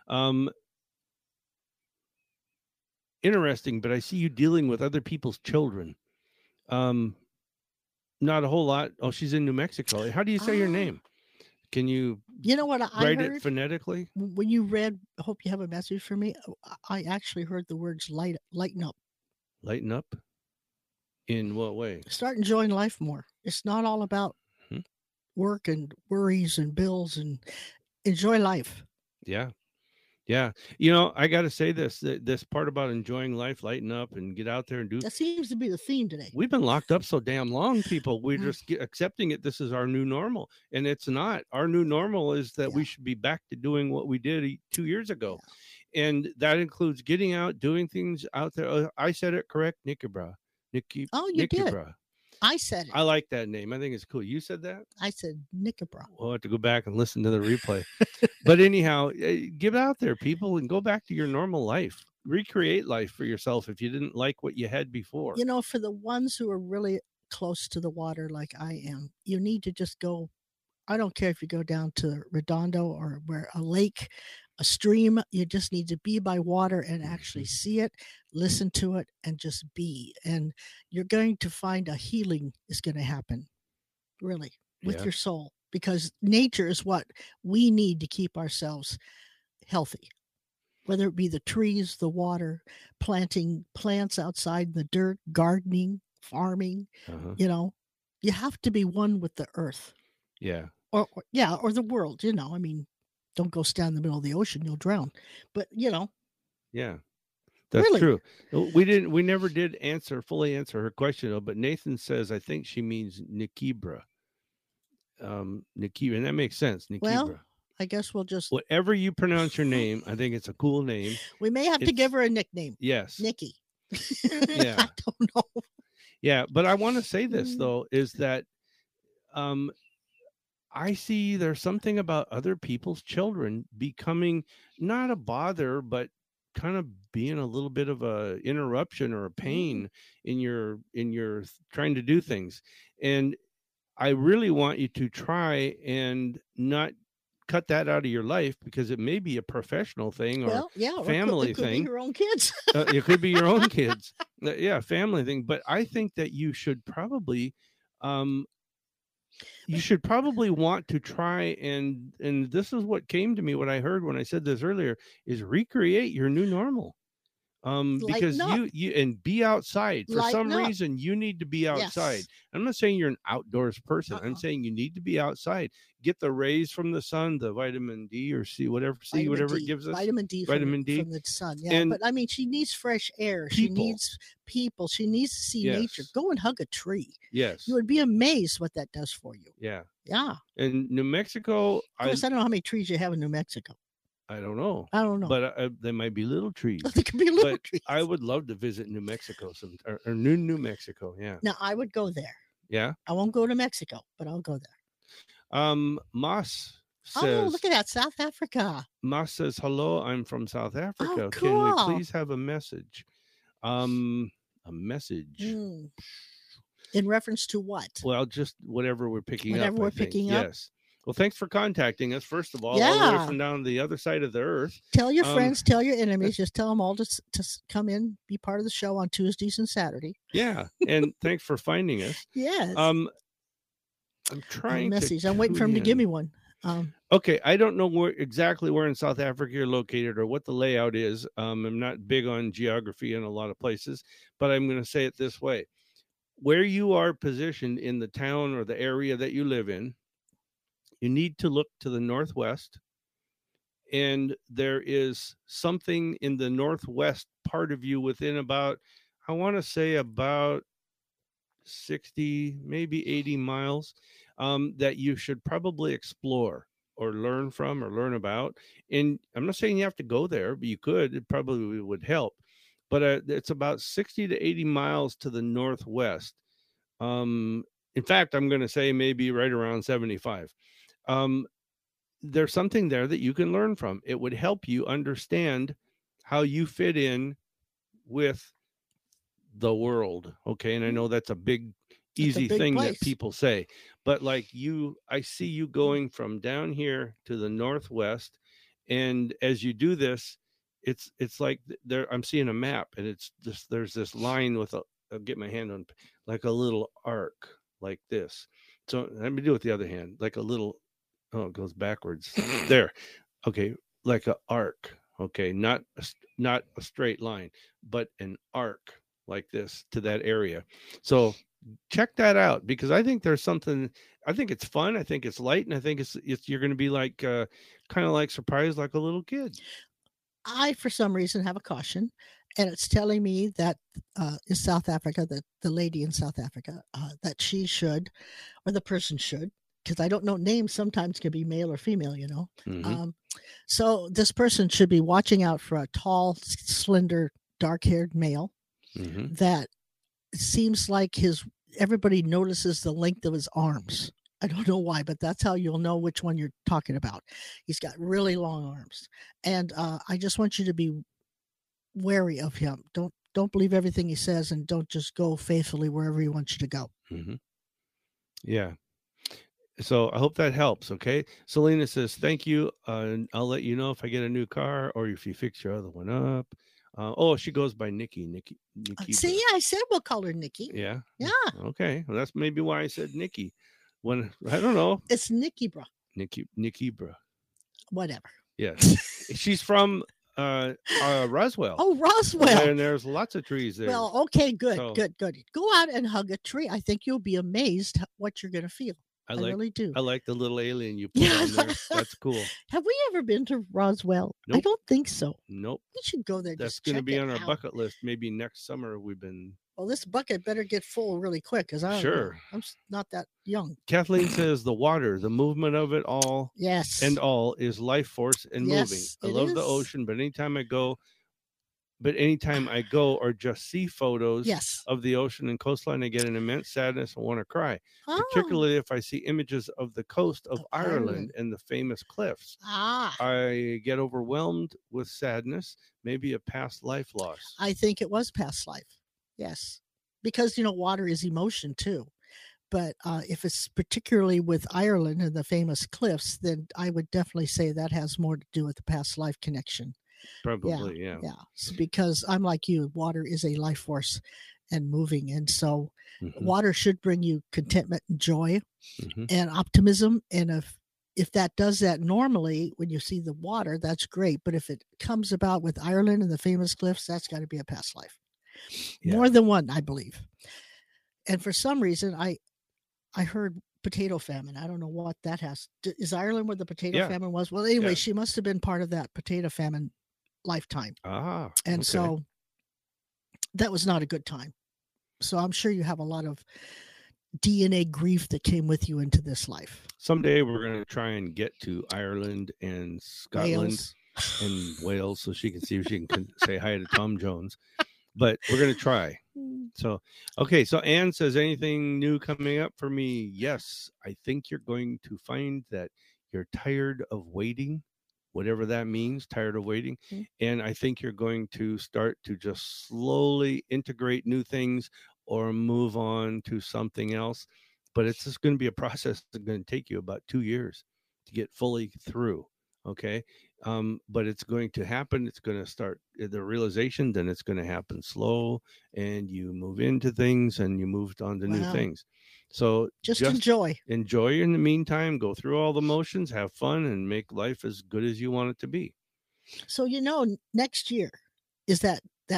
Interesting, but I see you dealing with other people's children. Not a whole lot. Oh, she's in New Mexico. How do you say your name? Can you what I write heard? It phonetically? When you read, I hope you have a message for me. I actually heard the words lighten up. Lighten up? In what way? Start enjoying life more. It's not all about work and worries and bills, and enjoy life. Yeah. I got to say this part about enjoying life, lighten up and get out there and do. That seems to be the theme today. We've been locked up so damn long, people. We're just accepting it. This is our new normal, and it's not. Our new normal is that we should be back to doing what we did 2 years ago. Yeah. And that includes getting out, doing things out there. I said it correct, Nikibra. Oh, you did. Bra. I said it. I like that name. I think it's cool. You said that? I said Nikibra. We'll have to go back and listen to the replay. But anyhow, get out there, people, and go back to your normal life. Recreate life for yourself if you didn't like what you had before. For the ones who are really close to the water like I am, you need to just go. I don't care if you go down to Redondo or where a lake, a stream, you just need to be by water and actually see it, listen to it, and just be. And you're going to find a healing is going to happen, really, with your soul. because nature is what we need to keep ourselves healthy. Whether it be the trees, the water, planting plants outside in the dirt, gardening, farming, you have to be one with the earth. Yeah. Or the world, I mean, don't go stand in the middle of the ocean, you'll drown. But, Yeah. That's really? True. We never did fully answer her question though, but Nathan says I think she means Nikibra. Nikibra, and that makes sense. Nikibra. Well, I guess we'll just whatever you pronounce your name, I think it's a cool name. We may have to give her a nickname. Yes. Nikki. Yeah. I don't know. Yeah, but I want to say this though, is that I see there's something about other people's children becoming not a bother, but kind of being a little bit of a interruption or a pain in your trying to do things. And I really want you to try and not cut that out of your life, because it may be a professional thing or family thing. Be your own kids. It could be your own kids. Family thing. But I think that you should probably want to try and this is what came to me, what I heard when I said this earlier, is recreate your new normal. Because you and be outside for some reason. You need to be outside. Yes. I'm not saying you're an outdoors person. I'm saying you need to be outside. Get the rays from the sun, the vitamin D or C, whatever it gives us. Vitamin D from the sun. Yeah, but I mean, she needs fresh air. She needs people. She needs to see nature. Go and hug a tree. Yes, you would be amazed what that does for you. Yeah. And New Mexico, of course, I don't know how many trees you have in New Mexico. I don't know. But there might be little trees. There could be little trees. I would love to visit New Mexico or New Mexico. Yeah. Now I would go there. Yeah. I won't go to Mexico, but I'll go there. Moss says, look at that, South Africa. Moss says, hello, I'm from South Africa. Oh, cool. Can we please have a message? A message. In reference to what? Well, just whatever we're picking up. Yes. Well, thanks for contacting us, first of all the way from down the other side of the earth. Tell your friends, tell your enemies, just tell them all to come in, be part of the show on Tuesdays and Saturday. Yeah, and thanks for finding us. Yes. I'm trying message. I'm waiting for him to give me one. Okay, I don't know exactly where in South Africa you're located or what the layout is. I'm not big on geography in a lot of places, but I'm going to say it this way. Where you are positioned in the town or the area that you live in, you need to look to the northwest, and there is something in the northwest part of you within about, I want to say about 60, maybe 80 miles, that you should probably explore or learn from or learn about. And I'm not saying you have to go there, but you could. It probably would help. But it's about 60 to 80 miles to the northwest. In fact, I'm going to say maybe right around 75. There's something there that you can learn from. It would help you understand how you fit in with the world. Okay. And I know that's a big, easy thing that people say, but like I see you going from down here to the northwest. And as you do this, it's like I'm seeing a map, and there's this line with I'll get my hand on like a little arc like this. So let me do it with the other hand, like a little, it goes backwards there. Okay. Like an arc. Okay. Not a straight line, but an arc like this to that area. So check that out, because I think there's something, I think it's fun. I think it's light. And I think you're going to be like, kind of like surprised like a little kid. I, for some reason, have a caution, and it's telling me that in South Africa, that the lady in South Africa, that she should, or the person should, because I don't know, names sometimes can be male or female, Mm-hmm. So this person should be watching out for a tall, slender, dark-haired male that seems like everybody notices the length of his arms. I don't know why, but that's how you'll know which one you're talking about. He's got really long arms. And I just want you to be wary of him. Don't believe everything he says, and don't just go faithfully wherever he wants you to go. Mm-hmm. Yeah. So I hope that helps. Okay. Selena says, thank you. I'll let you know if I get a new car or if you fix your other one up. She goes by Nikki. See, I said we'll call her Nikki. Yeah. Yeah. Okay. Well, that's maybe why I said Nikki. When I don't know. It's Nikki Bra. Nikki Bra. Whatever. Yes. She's from Roswell. Oh, Roswell. And there's lots of trees there. Well, okay, good. Go out and hug a tree. I think you'll be amazed what you're going to feel. I really do. I like the little alien you put on there. That's cool. Have we ever been to Roswell? Nope. I don't think so. Nope. We should go there. That's going to be on our bucket list. Maybe next summer. Well, this bucket better get full really quick because I'm not that young. Kathleen says the water, the movement of it all, yes, and all is life force and moving. I love the ocean, but anytime I go or just see photos of the ocean and coastline, I get an immense sadness and want to cry. Particularly if I see images of the coast of Ireland and the famous cliffs. I get overwhelmed with sadness, maybe a past life loss. I think it was past life. Yes, because water is emotion too. But if it's particularly with Ireland and the famous cliffs, then I would definitely say that has more to do with the past life connection. Probably, yeah. So because I'm like you, water is a life force and moving. And so water should bring you contentment and joy and optimism. And if that does that normally, when you see the water, that's great. But if it comes about with Ireland and the famous cliffs, that's got to be a past life. Yeah. More than one, I believe. And for some reason, I heard potato famine. I don't know what that has. Is Ireland where the potato famine was? Well, anyway, she must have been part of that potato famine lifetime. And so that was not a good time. So I'm sure you have a lot of DNA grief that came with you into this life. Someday we're going to try and get to Ireland and Scotland and Wales so she can see if she can say hi to Tom Jones. But we're going to try. So, okay. So Anne says, anything new coming up for me? Yes. I think you're going to find that you're tired of waiting, whatever that means, tired of waiting. And I think you're going to start to just slowly integrate new things or move on to something else. But it's just going to be a process that's going to take you about 2 years to get fully through. Okay. But it's going to happen. It's going to start the realization, then it's going to happen slow, and you move into things and you moved on to new things. So just enjoy in the meantime, go through all the motions, have fun, and make life as good as you want it to be. So, next year is that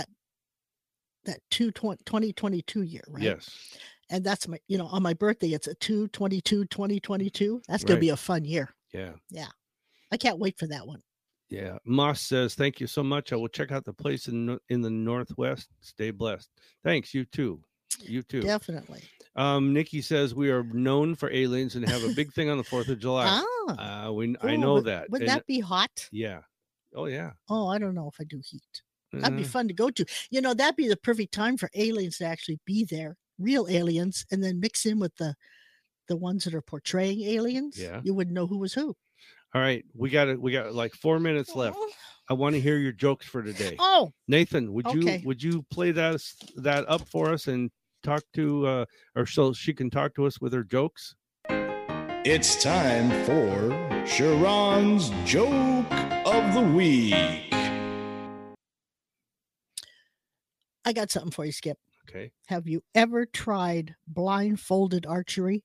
2022 year, right? Yes. And that's my, on my birthday, it's a 2/22/2022. That's going to be a fun year. Yeah. Yeah. I can't wait for that one. Yeah. Moss says, thank you so much. I will check out the place in the Northwest. Stay blessed. Thanks. You too. Definitely. Nikki says we are known for aliens and have a big thing on the 4th of July. I know that. Would that be hot? Yeah. Oh, yeah. Oh, I don't know if I do heat. That'd be fun to go to. That'd be the perfect time for aliens to actually be there, real aliens, and then mix in with the ones that are portraying aliens. Yeah. You wouldn't know who was who. All right, we got like 4 minutes left. I want to hear your jokes for today. Oh, Nathan, would you play that up for us and talk to or so she can talk to us with her jokes? It's time for Sharon's Joke of the Week. I got something for you, Skip. Okay. Have you ever tried blindfolded archery?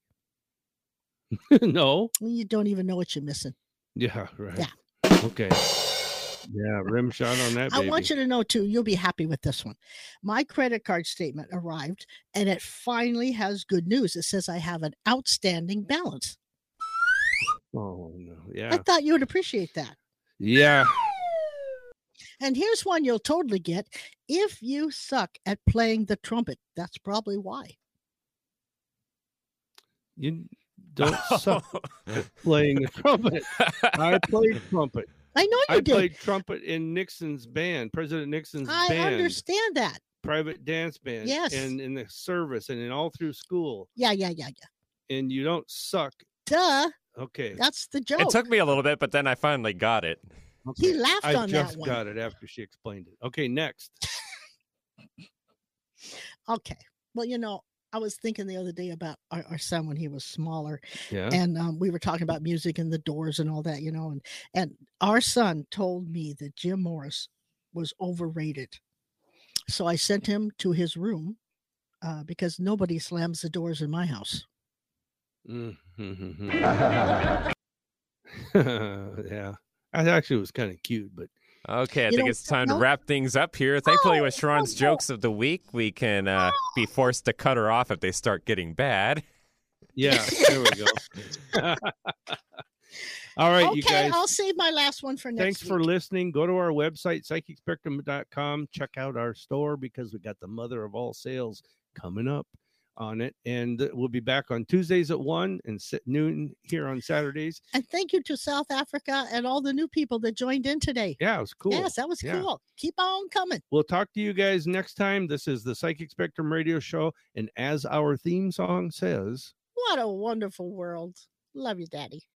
No. You don't even know what you're missing. Yeah, right. Yeah. Okay. Yeah, rim shot on that, baby. I want you to know, too, you'll be happy with this one. My credit card statement arrived, and it finally has good news. It says I have an outstanding balance. Oh, no. Yeah. I thought you would appreciate that. Yeah. And here's one you'll totally get. If you suck at playing the trumpet, that's probably why. You don't suck at playing the trumpet. I played trumpet. I know you did. I played trumpet in Nixon's band, President Nixon's band. I understand that. Private dance band. Yes. And in the service and in all through school. Yeah. And you don't suck. Duh. Okay. That's the joke. It took me a little bit, but then I finally got it. Okay. He laughed on that one. I just got it after she explained it. Okay, next. Okay. Well, I was thinking the other day about our son when he was smaller. Yeah. And we were talking about music and the Doors and all that, and our son told me that Jim Morris was overrated. So I sent him to his room because nobody slams the doors in my house. Mm-hmm. Yeah, that actually was kind of cute, but okay, I think it's time to wrap things up here. Thankfully, with Sharon's jokes of the week, we can be forced to cut her off if they start getting bad. Yeah, there we go. All right, you guys. I'll save my last one for next Thanks for listening. Go to our website, psychicspectrum.com. Check out our store because we got the mother of all sales coming up on it. And we'll be back on Tuesdays at 1 and noon here on Saturdays. And thank you to South Africa and all the new people that joined in today. Yeah, it was cool. Yes, that was cool. Keep on coming. We'll talk to you guys next time. This is the Psychic Spectrum Radio Show. And as our theme song says, what a wonderful world. Love you, Daddy.